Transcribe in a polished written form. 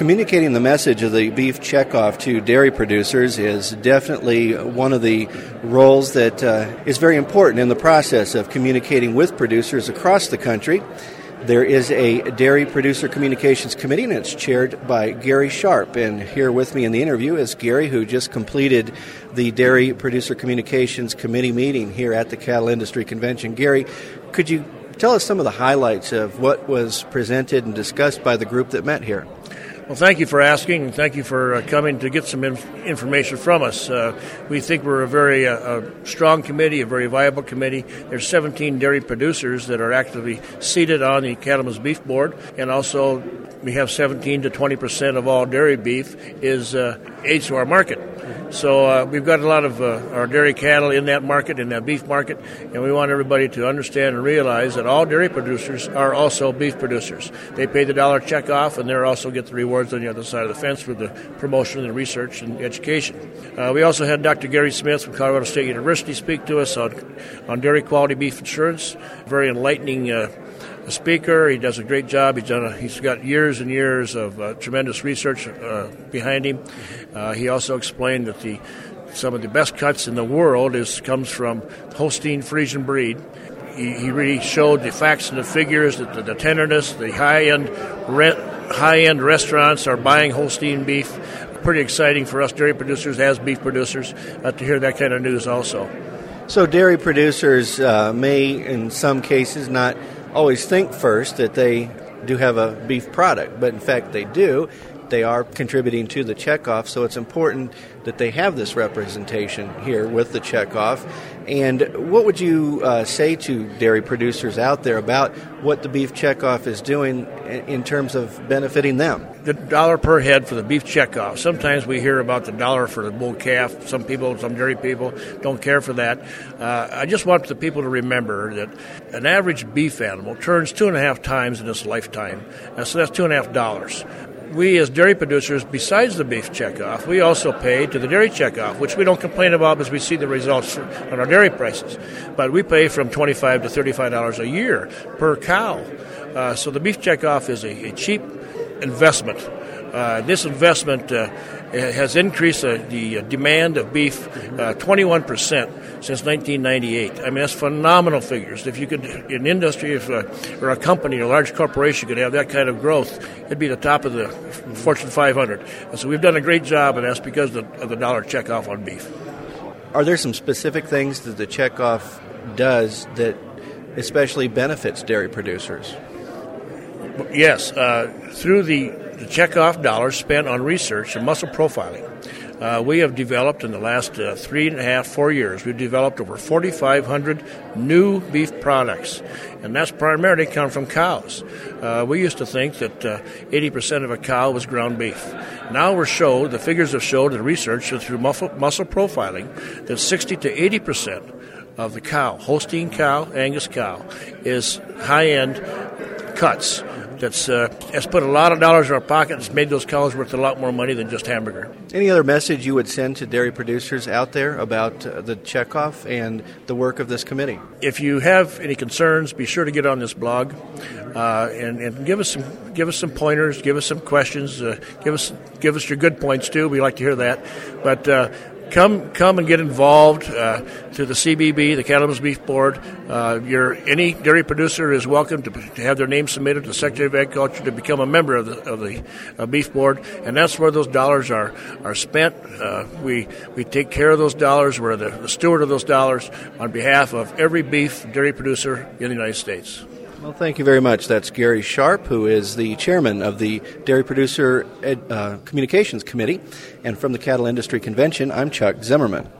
Communicating the message of the beef checkoff to dairy producers is definitely one of the roles that is very important in the process of communicating with producers across the country. There is a Dairy Producer Communications Committee, and it's chaired by Gary Sharp. And here with me in the interview is Gary, who just completed the Dairy Producer Communications Committee meeting here at the Cattle Industry Convention. Gary, could you tell us some of the highlights of what was presented and discussed by the group that met here? Well, thank you for asking, and thank you for coming to get some information from us. We think we're a very strong committee, a very viable committee. There's 17 dairy producers that are actively seated on the Cattlemen's Beef Board, and also we have 17 to 20% of all dairy beef is aged to our market. So we've got a lot of our dairy cattle in that market, in that beef market, and we want everybody to understand and realize that all dairy producers are also beef producers. They pay the dollar checkoff, and they also get the rewards on the other side of the fence for the promotion and research and education. We also had Dr. Gary Smith from Colorado State University speak to us on dairy quality beef insurance. Very enlightening speaker. He does a great job. He's got years and years of tremendous research behind him. He also explained that some of the best cuts in the world comes from Holstein Friesian breed. He really showed the facts and the figures, that the tenderness, the high-end restaurants are buying Holstein beef. Pretty exciting for us dairy producers as beef producers to hear that kind of news also. So dairy producers may, in some cases, not always think first that they do have a beef product, but in fact they do. They are contributing to the checkoff, so it's important that they have this representation here with the checkoff. And what would you say to dairy producers out there about what the beef checkoff is doing in terms of benefiting them? The dollar per head for the beef checkoff. Sometimes we hear about the dollar for the bull calf. Some dairy people don't care for that. I just want the people to remember that an average beef animal turns 2.5 times in its lifetime. So that's $2.50. We as dairy producers, besides the beef checkoff, we also pay to the dairy checkoff, which we don't complain about because we see the results on our dairy prices. But we pay from $25 to $35 a year per cow. So the beef checkoff is a cheap investment. This investment has increased the demand of beef 21% since 1998. I mean, that's phenomenal figures. If you could, in industry, or a company, a large corporation could have that kind of growth, it'd be the top of the Fortune 500. And so we've done a great job, and that's because of the dollar checkoff on beef. Are there some specific things that the checkoff does that especially benefits dairy producers? Yes. Through the checkoff dollars spent on research and muscle profiling, we have developed in the last 4 years, we've developed over 4,500 new beef products, and that's primarily come from cows. We used to think that 80% of a cow was ground beef. Now the figures have showed in research through muscle profiling that 60 to 80% of the cow, Holstein cow, Angus cow, is high-end cuts. That's put a lot of dollars in our pocket. It's made those cows worth a lot more money than just hamburger. Any other message you would send to dairy producers out there about the checkoff and the work of this committee? If you have any concerns, be sure to get on this blog and give us some pointers, give us some questions, give us your good points too. We like to hear that, but. Come and get involved to the CBB, the Cattlemen's Beef Board. Any dairy producer is welcome to have their name submitted to the Secretary of Agriculture to become a member of the Beef Board, and that's where those dollars are spent. We take care of those dollars. We're the steward of those dollars on behalf of every beef dairy producer in the United States. Well, thank you very much. That's Gary Sharp, who is the chairman of the Dairy Producer Communications Committee. And from the Cattle Industry Convention, I'm Chuck Zimmerman.